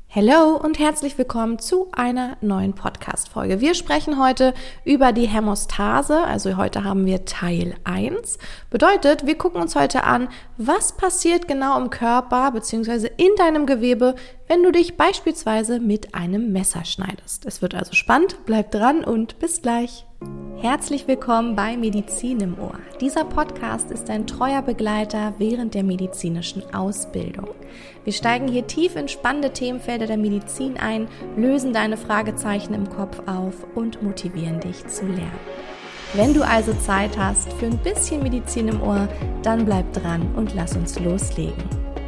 Hallo und herzlich willkommen zu einer neuen Podcast-Folge. Wir sprechen heute über die Hämostase, also heute haben wir Teil 1. Bedeutet, wir gucken uns heute an, was passiert genau im Körper bzw. in deinem Gewebe, wenn du dich beispielsweise mit einem Messer schneidest. Es wird also spannend, bleib dran und bis gleich. Herzlich willkommen bei Medizin im Ohr. Dieser Podcast ist ein treuer Begleiter während der medizinischen Ausbildung. Wir steigen hier tief in spannende Themenfelder der Medizin ein, lösen deine Fragezeichen im Kopf auf und motivieren dich zu lernen. Wenn du also Zeit hast für ein bisschen Medizin im Ohr, dann bleib dran und lass uns loslegen.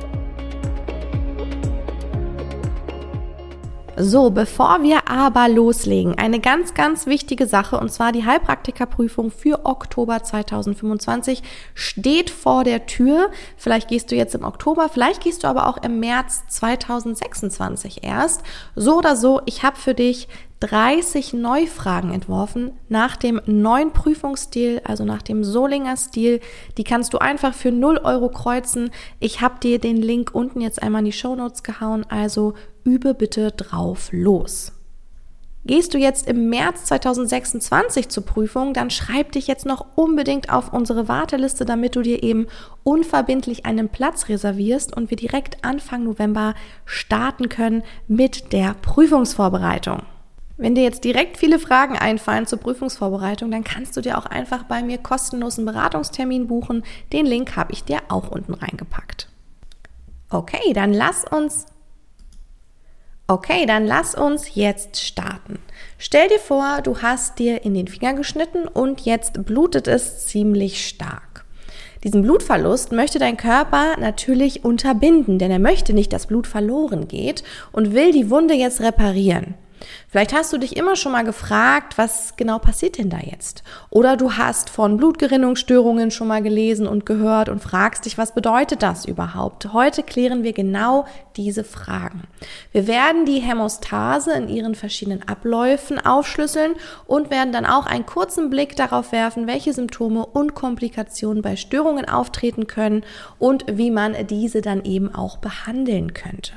So, bevor wir aber loslegen, eine ganz, ganz wichtige Sache, und zwar die Heilpraktikerprüfung für Oktober 2025 steht vor der Tür. Vielleicht gehst du jetzt im Oktober, vielleicht gehst du aber auch im März 2026 erst. So oder so, ich habe für dich 30 Neufragen entworfen nach dem neuen Prüfungsstil, also nach dem Solinger Stil. Die kannst du einfach für 0 € kreuzen. Ich habe dir den Link unten jetzt einmal in die Shownotes gehauen, also übe bitte drauf los. Gehst du jetzt im März 2026 zur Prüfung, dann schreib dich jetzt noch unbedingt auf unsere Warteliste, damit du dir eben unverbindlich einen Platz reservierst und wir direkt Anfang November starten können mit der Prüfungsvorbereitung. Wenn dir jetzt direkt viele Fragen einfallen zur Prüfungsvorbereitung, dann kannst du dir auch einfach bei mir kostenlosen Beratungstermin buchen. Den Link habe ich dir auch unten reingepackt. Okay, dann lass uns jetzt starten. Stell dir vor, du hast dir in den Finger geschnitten und jetzt blutet es ziemlich stark. Diesen Blutverlust möchte dein Körper natürlich unterbinden, denn er möchte nicht, dass Blut verloren geht und will die Wunde jetzt reparieren. Vielleicht hast du dich immer schon mal gefragt, was genau passiert denn da jetzt? Oder du hast von Blutgerinnungsstörungen schon mal gelesen und gehört und fragst dich, was bedeutet das überhaupt? Heute klären wir genau diese Fragen. Wir werden die Hämostase in ihren verschiedenen Abläufen aufschlüsseln und werden dann auch einen kurzen Blick darauf werfen, welche Symptome und Komplikationen bei Störungen auftreten können und wie man diese dann eben auch behandeln könnte.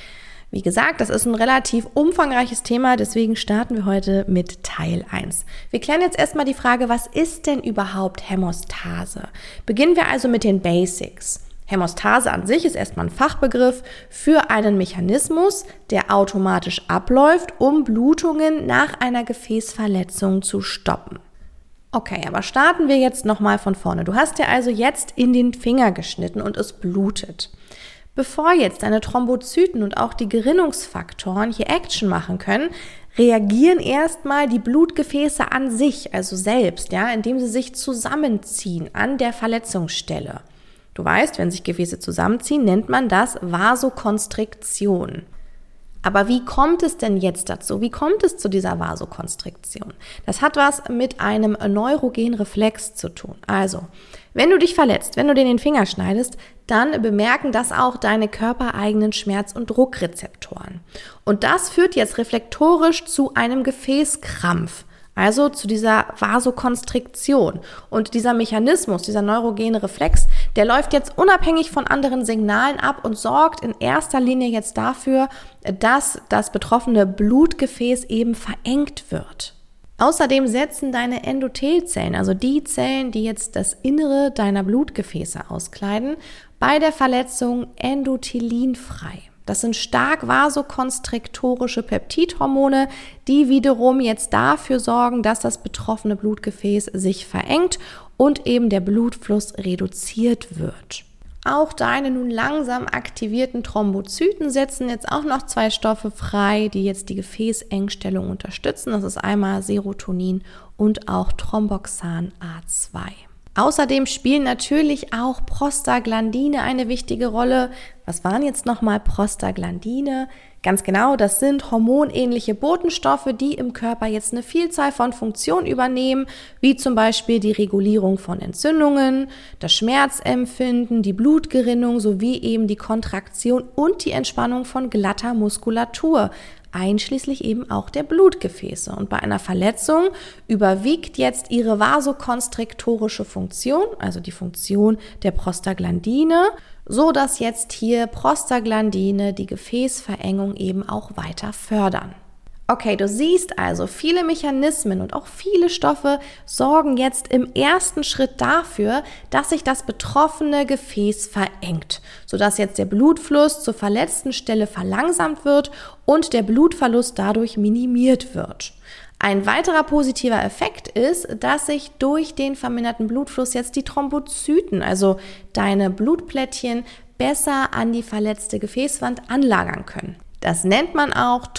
Wie gesagt, das ist ein relativ umfangreiches Thema, deswegen starten wir heute mit Teil 1. Wir klären jetzt erstmal die Frage, was ist denn überhaupt Hämostase? Beginnen wir also mit den Basics. Hämostase an sich ist erstmal ein Fachbegriff für einen Mechanismus, der automatisch abläuft, um Blutungen nach einer Gefäßverletzung zu stoppen. Okay, aber starten wir jetzt nochmal von vorne. Du hast dir also jetzt in den Finger geschnitten und es blutet. Bevor jetzt deine Thrombozyten und auch die Gerinnungsfaktoren hier Action machen können, reagieren erstmal die Blutgefäße an sich, also selbst, indem sie sich zusammenziehen an der Verletzungsstelle. Du weißt, wenn sich Gefäße zusammenziehen, nennt man das Vasokonstriktion. Aber wie kommt es denn jetzt dazu? Wie kommt es zu dieser Vasokonstriktion? Das hat was mit einem neurogenen Reflex zu tun. Also, wenn du dich verletzt, wenn du dir den Finger schneidest, dann bemerken das auch deine körpereigenen Schmerz- und Druckrezeptoren. Und das führt jetzt reflektorisch zu einem Gefäßkrampf. Also zu dieser Vasokonstriktion. Und dieser Mechanismus, dieser neurogene Reflex, der läuft jetzt unabhängig von anderen Signalen ab und sorgt in erster Linie jetzt dafür, dass das betroffene Blutgefäß eben verengt wird. Außerdem setzen deine Endothelzellen, also die Zellen, die jetzt das Innere deiner Blutgefäße auskleiden, bei der Verletzung Endothelin frei. Das sind stark vasokonstriktorische Peptidhormone, die wiederum jetzt dafür sorgen, dass das betroffene Blutgefäß sich verengt und eben der Blutfluss reduziert wird. Auch deine nun langsam aktivierten Thrombozyten setzen jetzt auch noch 2 Stoffe frei, die jetzt die Gefäßengstellung unterstützen. Das ist einmal Serotonin und auch Thromboxan A2. Außerdem spielen natürlich auch Prostaglandine eine wichtige Rolle. Was waren jetzt nochmal Prostaglandine? Ganz genau, das sind hormonähnliche Botenstoffe, die im Körper jetzt eine Vielzahl von Funktionen übernehmen, wie zum Beispiel die Regulierung von Entzündungen, das Schmerzempfinden, die Blutgerinnung sowie eben die Kontraktion und die Entspannung von glatter Muskulatur, einschließlich eben auch der Blutgefäße. Und bei einer Verletzung überwiegt jetzt ihre vasokonstriktorische Funktion, also die Funktion der Prostaglandine, so dass jetzt hier Prostaglandine die Gefäßverengung eben auch weiter fördern. Okay, du siehst also, viele Mechanismen und auch viele Stoffe sorgen jetzt im ersten Schritt dafür, dass sich das betroffene Gefäß verengt, sodass jetzt der Blutfluss zur verletzten Stelle verlangsamt wird und der Blutverlust dadurch minimiert wird. Ein weiterer positiver Effekt ist, dass sich durch den verminderten Blutfluss jetzt die Thrombozyten, also deine Blutplättchen, besser an die verletzte Gefäßwand anlagern können. Das nennt man auch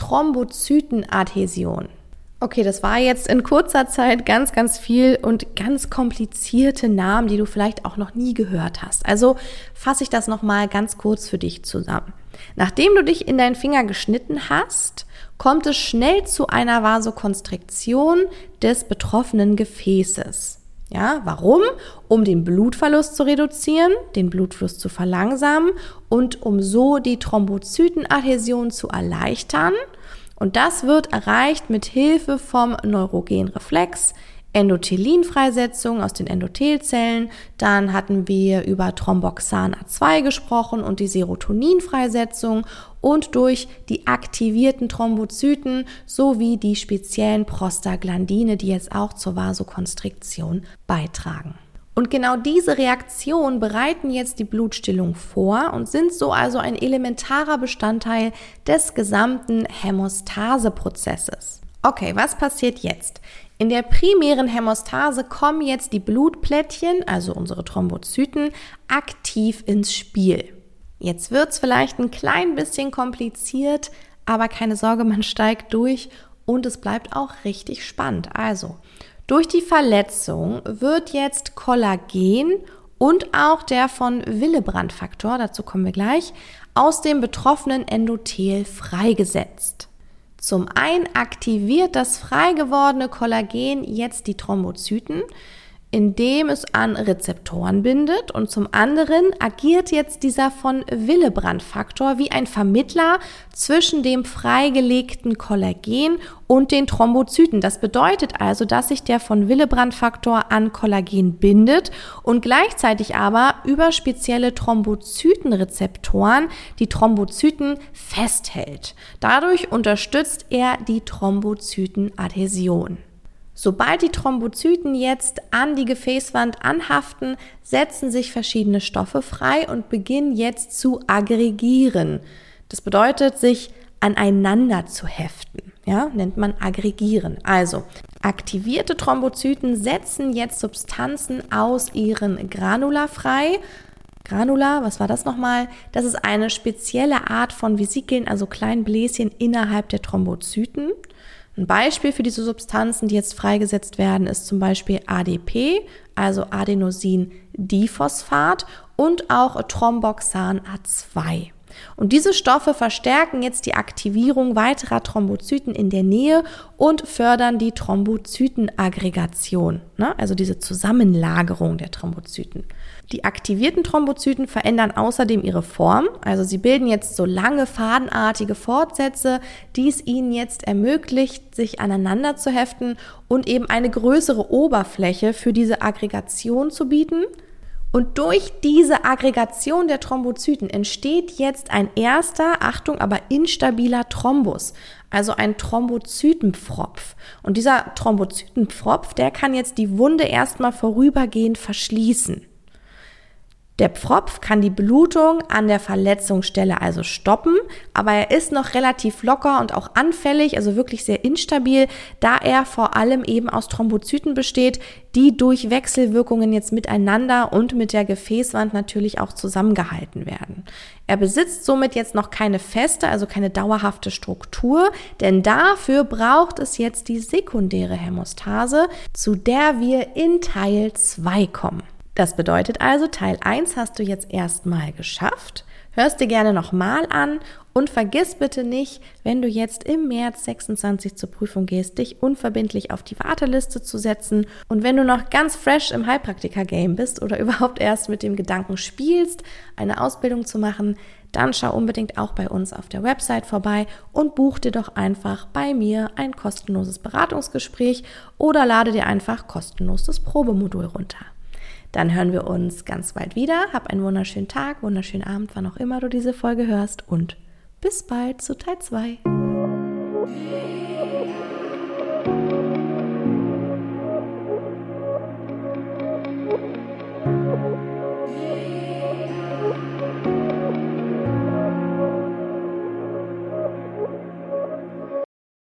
Thrombozytenadhäsion. Okay, das war jetzt in kurzer Zeit ganz, ganz viel und ganz komplizierte Namen, die du vielleicht auch noch nie gehört hast. Also fasse ich das nochmal ganz kurz für dich zusammen. Nachdem du dich in deinen Finger geschnitten hast, kommt es schnell zu einer Vasokonstriktion des betroffenen Gefäßes. Ja, warum? Um den Blutverlust zu reduzieren, den Blutfluss zu verlangsamen und um so die Thrombozytenadhäsion zu erleichtern. Und das wird erreicht mit Hilfe vom Neurogenreflex, Endothelin-Freisetzung aus den Endothelzellen, dann hatten wir über Thromboxan A2 gesprochen und die Serotonin-Freisetzung und durch die aktivierten Thrombozyten sowie die speziellen Prostaglandine, die jetzt auch zur Vasokonstriktion beitragen. Und genau diese Reaktionen bereiten jetzt die Blutstillung vor und sind so also ein elementarer Bestandteil des gesamten Hämostaseprozesses. Okay, was passiert jetzt? In der primären Hämostase kommen jetzt die Blutplättchen, also unsere Thrombozyten, aktiv ins Spiel. Jetzt wird es vielleicht ein klein bisschen kompliziert, aber keine Sorge, man steigt durch und es bleibt auch richtig spannend. Also, durch die Verletzung wird jetzt Kollagen und auch der von Willebrand-Faktor, dazu kommen wir gleich, aus dem betroffenen Endothel freigesetzt. Zum einen aktiviert das frei gewordene Kollagen jetzt die Thrombozyten, indem es an Rezeptoren bindet, und zum anderen agiert jetzt dieser von Willebrand-Faktor wie ein Vermittler zwischen dem freigelegten Kollagen und den Thrombozyten. Das bedeutet also, dass sich der von Willebrand-Faktor an Kollagen bindet und gleichzeitig aber über spezielle Thrombozytenrezeptoren die Thrombozyten festhält. Dadurch unterstützt er die Thrombozytenadhäsion. Sobald die Thrombozyten jetzt an die Gefäßwand anhaften, setzen sich verschiedene Stoffe frei und beginnen jetzt zu aggregieren. Das bedeutet, sich aneinander zu heften. Ja, nennt man aggregieren. Also, aktivierte Thrombozyten setzen jetzt Substanzen aus ihren Granula frei. Granula, was war das nochmal? Das ist eine spezielle Art von Vesikeln, also kleinen Bläschen innerhalb der Thrombozyten. Ein Beispiel für diese Substanzen, die jetzt freigesetzt werden, ist zum Beispiel ADP, also Adenosin-Diphosphat, und auch Thromboxan A2. Und diese Stoffe verstärken jetzt die Aktivierung weiterer Thrombozyten in der Nähe und fördern die Thrombozytenaggregation, also diese Zusammenlagerung der Thrombozyten. Die aktivierten Thrombozyten verändern außerdem ihre Form, also sie bilden jetzt so lange fadenartige Fortsätze, die es ihnen jetzt ermöglicht, sich aneinander zu heften und eben eine größere Oberfläche für diese Aggregation zu bieten. Und durch diese Aggregation der Thrombozyten entsteht jetzt ein erster, Achtung, aber instabiler Thrombus, also ein Thrombozytenpfropf. Und dieser Thrombozytenpfropf, der kann jetzt die Wunde erstmal vorübergehend verschließen. Der Pfropf kann die Blutung an der Verletzungsstelle also stoppen, aber er ist noch relativ locker und auch anfällig, also wirklich sehr instabil, da er vor allem eben aus Thrombozyten besteht, die durch Wechselwirkungen jetzt miteinander und mit der Gefäßwand natürlich auch zusammengehalten werden. Er besitzt somit jetzt noch keine feste, also keine dauerhafte Struktur, denn dafür braucht es jetzt die sekundäre Hämostase, zu der wir in Teil 2 kommen. Das bedeutet also, Teil 1 hast du jetzt erstmal geschafft. Hörst dir gerne nochmal an und vergiss bitte nicht, wenn du jetzt im März 26 zur Prüfung gehst, dich unverbindlich auf die Warteliste zu setzen. Und wenn du noch ganz fresh im Heilpraktiker-Game bist oder überhaupt erst mit dem Gedanken spielst, eine Ausbildung zu machen, dann schau unbedingt auch bei uns auf der Website vorbei und buch dir doch einfach bei mir ein kostenloses Beratungsgespräch oder lade dir einfach kostenlos das Probemodul runter. Dann hören wir uns ganz bald wieder. Hab einen wunderschönen Tag, wunderschönen Abend, wann auch immer du diese Folge hörst und bis bald zu Teil 2.